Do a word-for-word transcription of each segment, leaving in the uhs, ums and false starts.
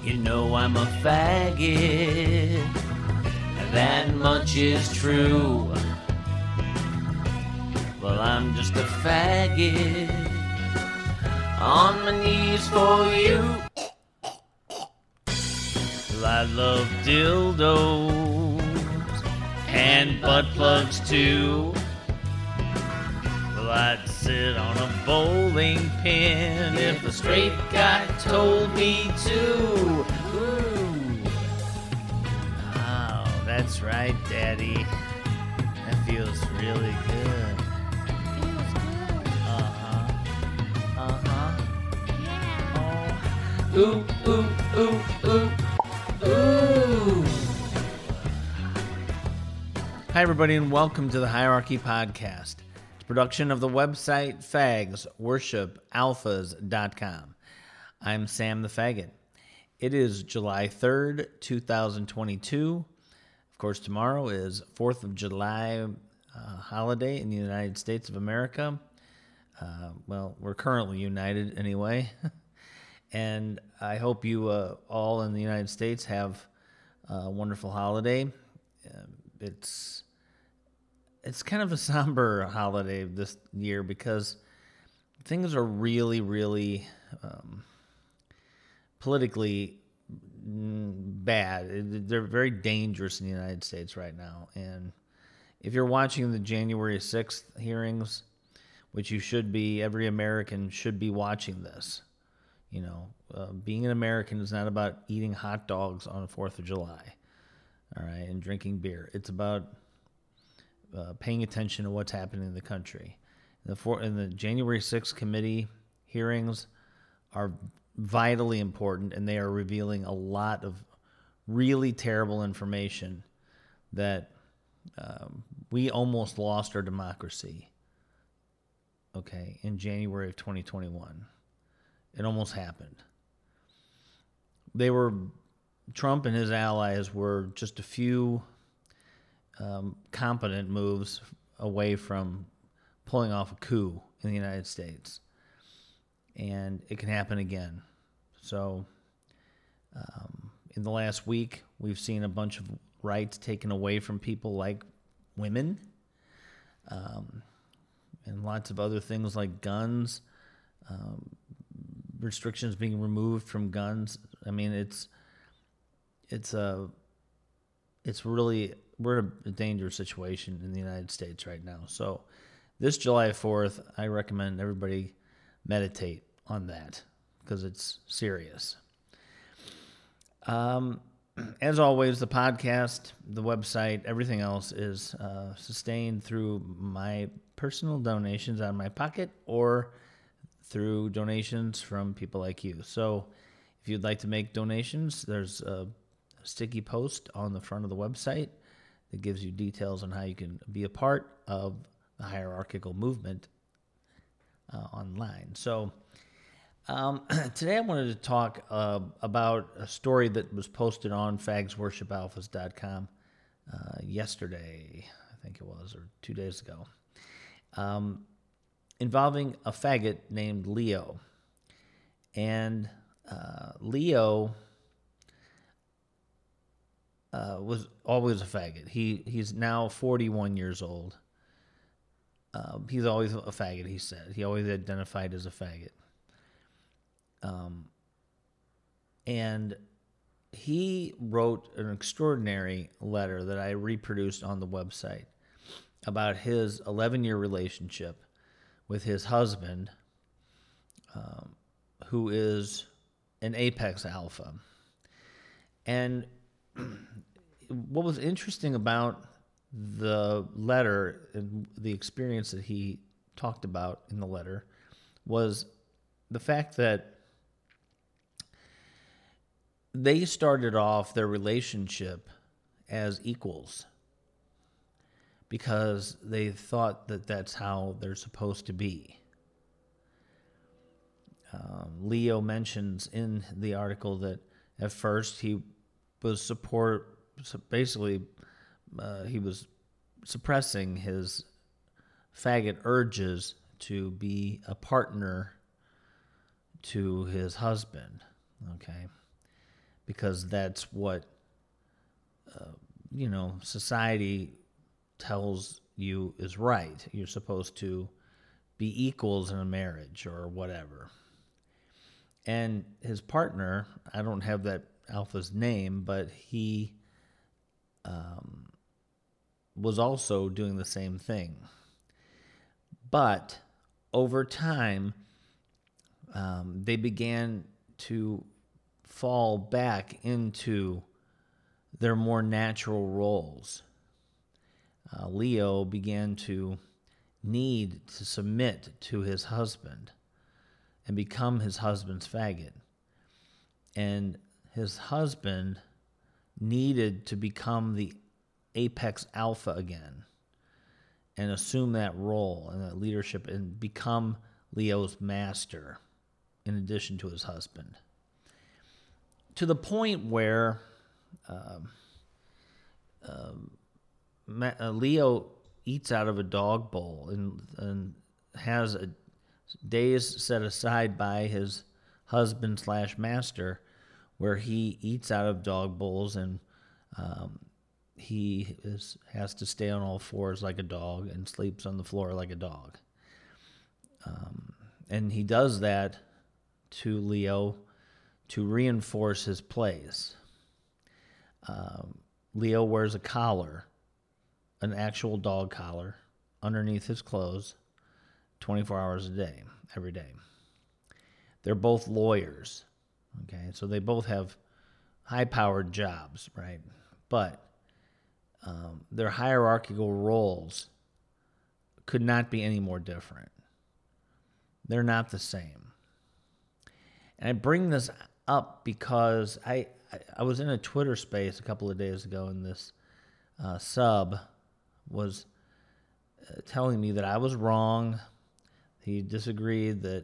You know I'm a faggot, that much is true. Well, I'm just a faggot, on my knees for you. Well, I love dildos, and butt plugs too. Well, I'd sit on a bowling pin if a straight guy told me to. Ooh. Oh, that's right, Daddy. That feels really good. Feels good. Uh-huh. Uh-huh. Yeah. Oh. Ooh, ooh, ooh, ooh, ooh. Hi, everybody, and welcome to the Hierarchy Podcast. Production of the website fags worship alphas dot com. I'm Sam the Faggot. It is July third, twenty twenty-two. Of course, tomorrow is fourth of July uh, holiday in the United States of America. Uh, well, we're currently united anyway. And I hope you uh, all in the United States have a wonderful holiday. Uh, it's... It's kind of a somber holiday this year because things are really, really um, politically bad. They're very dangerous in the United States right now. And if you're watching the January sixth hearings, which you should be, every American should be watching this. You know, uh, being an American is not about eating hot dogs on the fourth of July, all right, and drinking beer. It's about Uh, paying attention to what's happening in the country. The for, and the January sixth committee hearings are vitally important, and they are revealing a lot of really terrible information that um, we almost lost our democracy, okay, in January of twenty twenty-one. It almost happened. They were, Trump and his allies were just a few Um, competent moves away from pulling off a coup in the United States. And it can happen again. So um, in the last week, we've seen a bunch of rights taken away from people like women, um, and lots of other things like guns, um, restrictions being removed from guns. I mean, it's it's a it's really we're in a dangerous situation in the United States right now. So this July fourth, I recommend everybody meditate on that because it's serious. Um, as always, the podcast, the website, everything else is uh, sustained through my personal donations out of my pocket or through donations from people like you. So if you'd like to make donations, there's a sticky post on the front of the website that gives you details on how you can be a part of the hierarchical movement uh, online. So um, today I wanted to talk uh, about a story that was posted on fags worship alphas dot com uh, yesterday, I think it was, or two days ago, um, involving a faggot named Leo. And uh, Leo Uh, was always a faggot. He he's now forty-one years old. Uh, he's always a faggot, he said. He always identified as a faggot. Um, and he wrote an extraordinary letter that I reproduced on the website about his eleven-year relationship with his husband, um, who is an apex alpha. And what was interesting about the letter and the experience that he talked about in the letter was the fact that they started off their relationship as equals because they thought that that's how they're supposed to be. Um, Leo mentions in the article that at first he was support, basically uh, he was suppressing his faggot urges to be a partner to his husband, okay? because that's what, uh, you know, society tells you is right. You're supposed to be equals in a marriage or whatever. And his partner, I don't have that alpha's name, but he um, was also doing the same thing. But over time, um, they began to fall back into their more natural roles. Uh, Leo began to need to submit to his husband and become his husband's faggot. And his husband needed to become the apex alpha again and assume that role and that leadership and become Leo's master in addition to his husband. To the point where um, um, uh, Leo eats out of a dog bowl and, and has a days set aside by his husband slash master where he eats out of dog bowls and um, he is has to stay on all fours like a dog and sleeps on the floor like a dog. Um, and he does that to Leo to reinforce his plays. Um, Leo wears a collar, an actual dog collar, underneath his clothes, twenty-four hours a day, every day. They're both lawyers, okay? So they both have high-powered jobs, right? But um, their hierarchical roles could not be any more different. They're not the same. And I bring this up because I, I, I was in a Twitter space a couple of days ago, and this uh, sub was uh, telling me that I was wrong. He disagreed that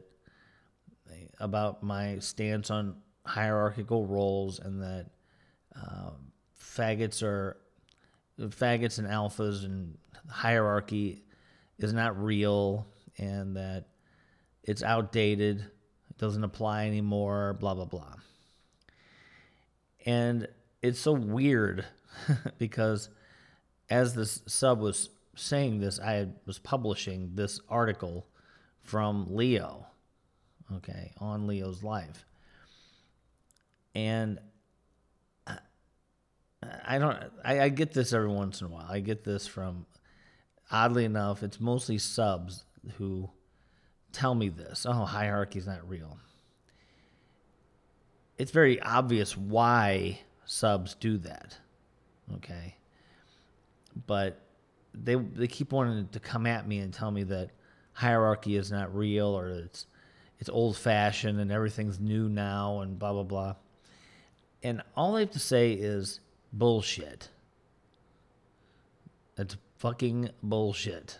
about my stance on hierarchical roles, and that uh, faggots are faggots and alphas and hierarchy is not real, and that it's outdated, it doesn't apply anymore, blah, blah, blah. And it's so weird because as this sub was saying this, I was publishing this article from Leo, okay, on Leo's life. And I, I don't, I, I get this every once in a while. I get this from, oddly enough, it's mostly subs who tell me this. Oh, hierarchy is not real. It's very obvious why subs do that, okay? But they they keep wanting to come at me and tell me that hierarchy is not real, or it's it's old-fashioned and everything's new now and blah, blah, blah. And all I have to say is bullshit. That's fucking bullshit.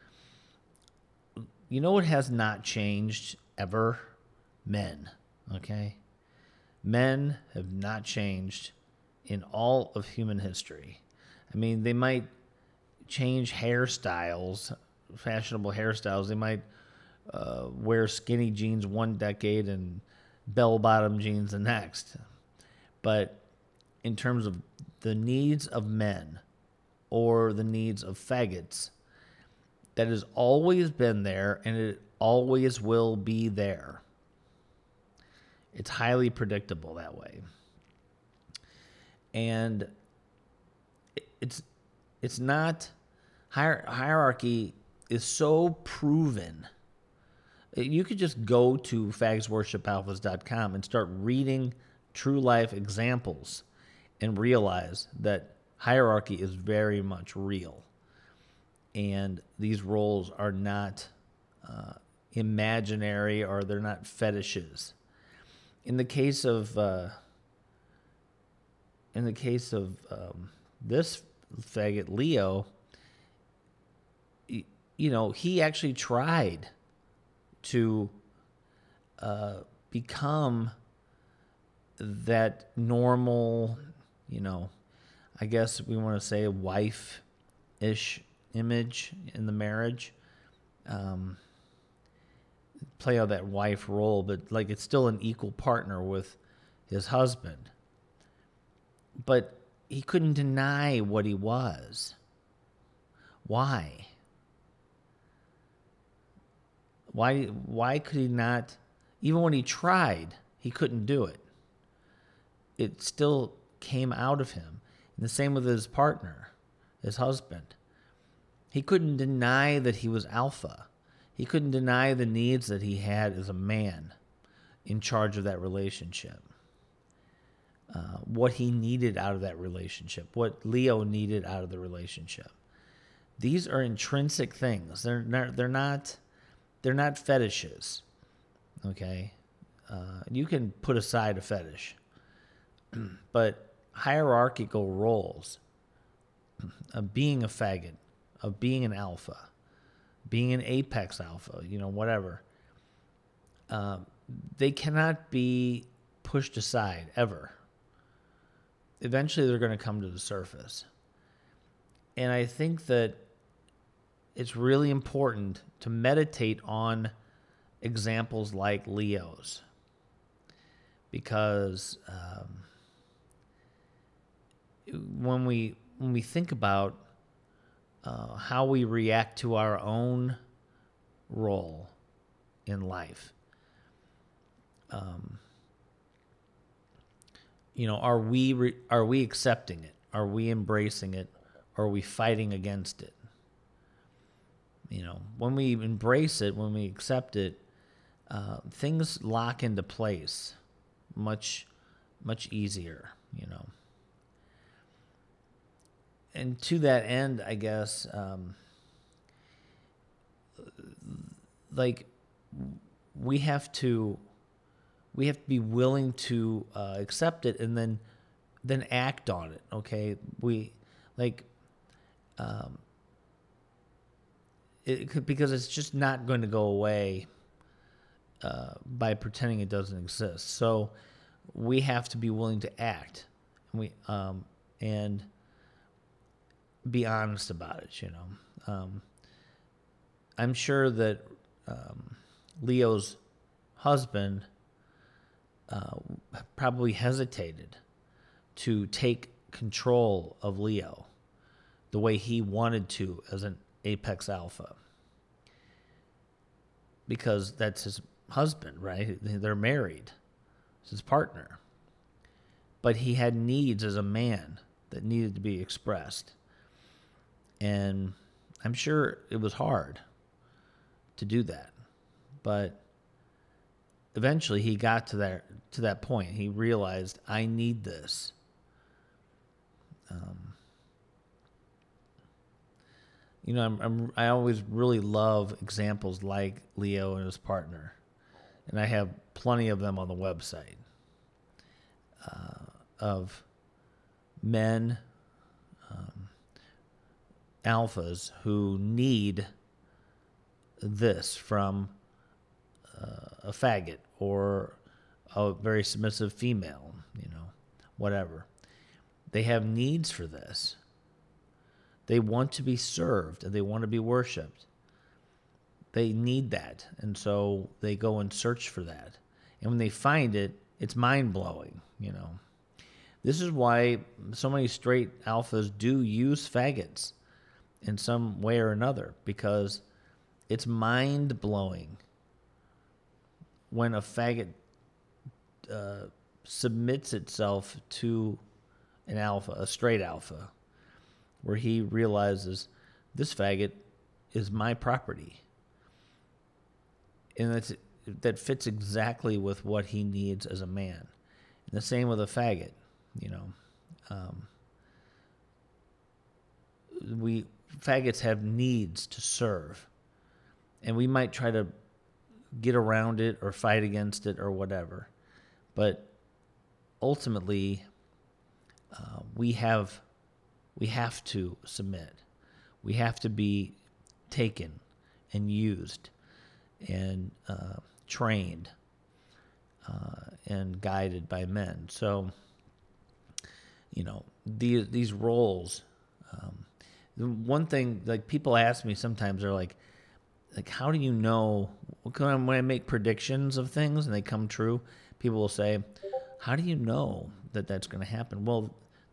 You know what has not changed ever? Men, okay? Men have not changed in all of human history. I mean, they might change hairstyles, fashionable hairstyles. They might uh, wear skinny jeans one decade and bell-bottom jeans the next. But in terms of the needs of men or the needs of faggots, that has always been there, and it always will be there. It's highly predictable that way. And it's it's not, hier- hierarchy is so proven. You could just go to fags worship alphas dot com and start reading true life examples and realize that hierarchy is very much real. And these roles are not uh, imaginary, or they're not fetishes. In the case of uh, in the case of um, this faggot Leo, you, you know, he actually tried to uh, become that normal, you know, I guess we want to say wife-ish image in the marriage, um, play out that wife role, but like it's still an equal partner with his husband. but he couldn't deny what he was. Why? Why, why could he not, even when he tried, he couldn't do it. It still came out of him. And the same with his partner, his husband. He couldn't deny that he was alpha. He couldn't deny the needs that he had as a man in charge of that relationship. Uh, what he needed out of that relationship, what Leo needed out of the relationship. These are intrinsic things. They're not, they're not, they're not fetishes. Okay? Uh, you can put aside a fetish. But hierarchical roles of being a faggot, of being an alpha, being an apex alpha, you know, whatever, uh, they cannot be pushed aside ever. Eventually they're going to come to the surface. And I think that it's really important to meditate on examples like Leo's, because um, when we when we think about uh, how we react to our own role in life, um, you know, are we re- are we accepting it? Are we embracing it? Or are we fighting against it? You know, when we embrace it, when we accept it, uh, things lock into place much, much easier, you know. And to that end, I guess, um, like, we have to, we have to be willing to uh, accept it and then, then act on it. Okay, we, like, um, it could, because it's just not going to go away uh, by pretending it doesn't exist. So we have to be willing to act, and we um, and be honest about it. You know, um, I'm sure that um, Leo's husband uh, probably hesitated to take control of Leo the way he wanted to as an apex alpha, because that's his husband, right? They're married. It's his partner. But he had needs as a man that needed to be expressed. And I'm sure it was hard to do that. But eventually he got to that to that point. He realized, I need this. Um, you know, I'm, I'm I always really love examples like Leo and his partner, and I have plenty of them on the website uh, of men, um, alphas who need this from uh, a faggot or a very submissive female, you know, whatever. They have needs for this. They want to be served and they want to be worshipped. They need that. And so they go and search for that. And when they find it, it's mind-blowing, you know. This is why so many straight alphas do use faggots in some way or another, because it's mind-blowing when a faggot uh, submits itself to an alpha, a straight alpha, where he realizes this faggot is my property. And that's, that fits exactly with what he needs as a man. And the same with a faggot, you know. Um, we faggots have needs to serve. And we might try to get around it or fight against it or whatever. But ultimately, uh, we have we have to submit. We have to be taken and used and uh, trained uh, and guided by men. So, you know, these these roles. Um, one thing, like, people ask me sometimes, they're like, like, how do you know, when I make predictions of things and they come true, people will say, how do you know that that's going to happen? Well,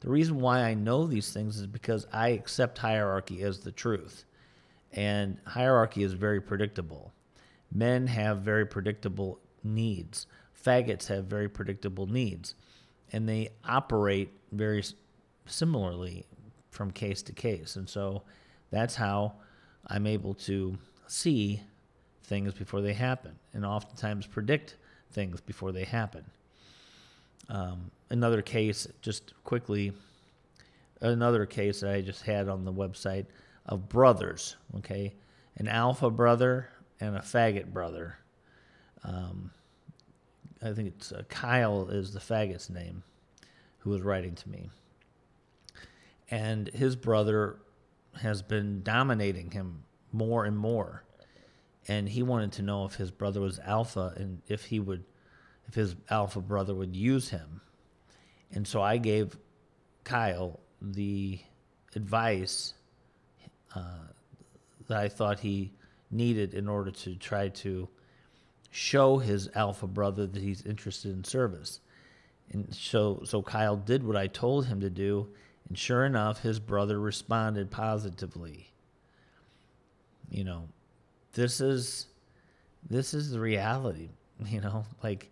the reason why I know these things is because I accept hierarchy as the truth. And hierarchy is very predictable. Men have very predictable needs. Faggots have very predictable needs. And they operate very similarly from case to case. And so that's how I'm able to see things before they happen, and oftentimes predict things before they happen. Um, another case, just quickly, another case that I just had on the website of brothers, okay? An alpha brother and a faggot brother. Um, I think it's uh, Kyle is the faggot's name, who was writing to me. And his brother has been dominating him more and more. And he wanted to know if his brother was alpha and if he would, if his alpha brother would use him. And so I gave Kyle the advice uh, that I thought he needed in order to try to show his alpha brother that he's interested in service. And so, so Kyle did what I told him to do, and sure enough, his brother responded positively. You know, this is this is the reality. You know, like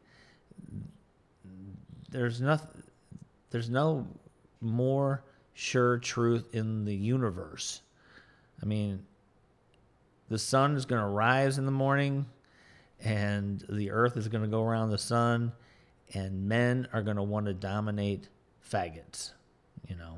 there's nothing, there's no more sure truth in the universe. I mean, the sun is going to rise in the morning, and the earth is going to go around the sun, and men are going to want to dominate faggots, you know.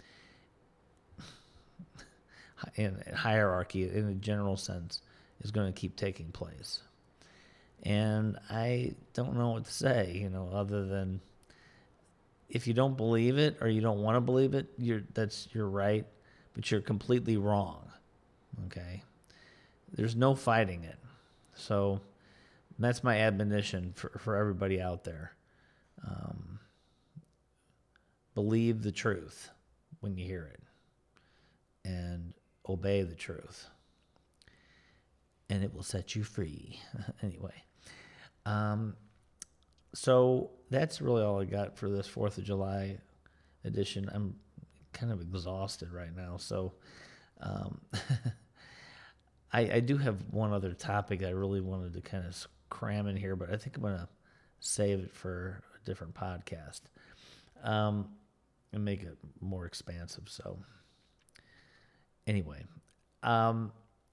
In hierarchy, in a general sense, is going to keep taking place. And I don't know what to say, you know, other than if you don't believe it or you don't want to believe it, you're that's you're right, but you're completely wrong. Okay? There's no fighting it. So that's my admonition for, for everybody out there. Um, believe the truth when you hear it. And obey the truth. And it will set you free. Anyway. Um, so that's really all I got for this fourth of July edition. I'm kind of exhausted right now. So um, I, I do have one other topic I really wanted to kind of cram in here, but I think I'm going to save it for a different podcast um, and make it more expansive. So anyway, um,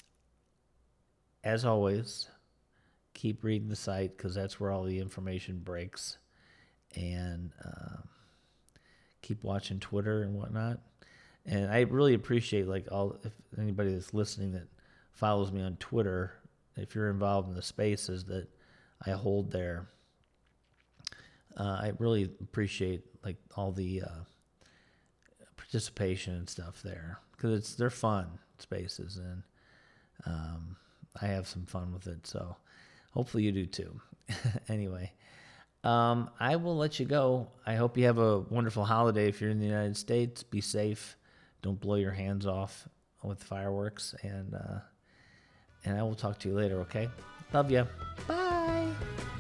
as always, keep reading the site because that's where all the information breaks, and uh, keep watching Twitter and whatnot. And I really appreciate like all if anybody that's listening that follows me on Twitter, if you're involved in the spaces that I hold there, uh, I really appreciate like all the uh, participation and stuff there because it's they're fun spaces, and um, I have some fun with it. So hopefully you do too. Anyway, um, I will let you go. I hope you have a wonderful holiday if you're in the United States. Be safe. Don't blow your hands off with fireworks, and uh, and I will talk to you later. Okay? Love you. Bye.